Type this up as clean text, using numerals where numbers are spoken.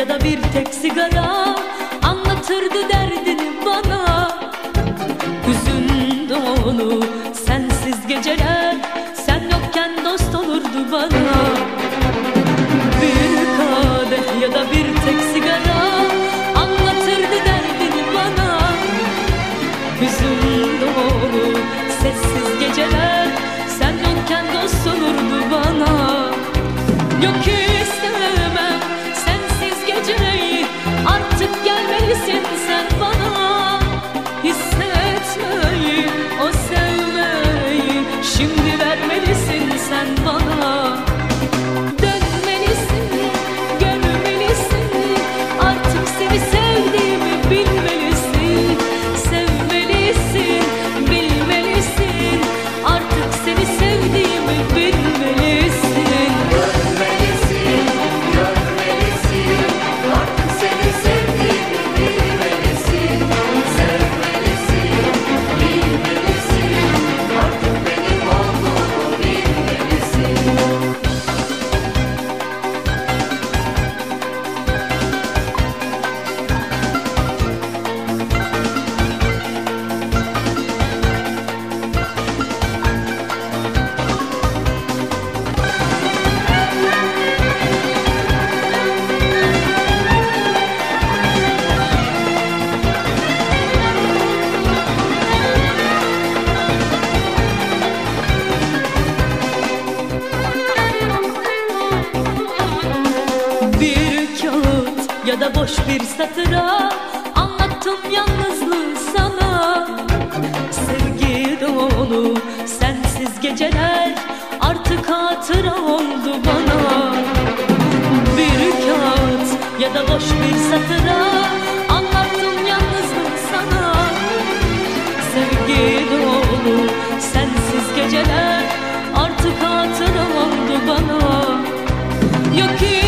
ya da bir tek sigara anlatırdı derdini bana. Hüzün dolu sensiz geceler, sen yokken dost olurdu bana. Bir kadeh ya da bir tek sigara anlatırdı derdini bana. Hüzün dolu sessiz geceler, sen yokken dost olurdu bana. Yok istemem sensiz geceyi, artık gelmelisin sen bana. Hissetmeyi, o sevmeyi şimdi vermelisin sen bana. Dönmelisin, görmelisin, artık seni sevdiğimi bilmelisin. Sevmelisin, bilmelisin, artık seni sevdiğimi bilmelisin. Görmelisin, görmelisin, artık seni sevdiğimi bilmelisin. Sevmelisin, bilmelisin, artık benim olduğumu bilmelisin. Bir kağıt ya da boş bir satıra anlattım yalnızlığı sana. Sevgi dolu sensiz geceler artık hatıra oldu bana. Bir kağıt ya da boş bir satıra anlattım yalnızlığı sana. Sevgi dolu sensiz geceler artık hatıra oldu bana. Yok ki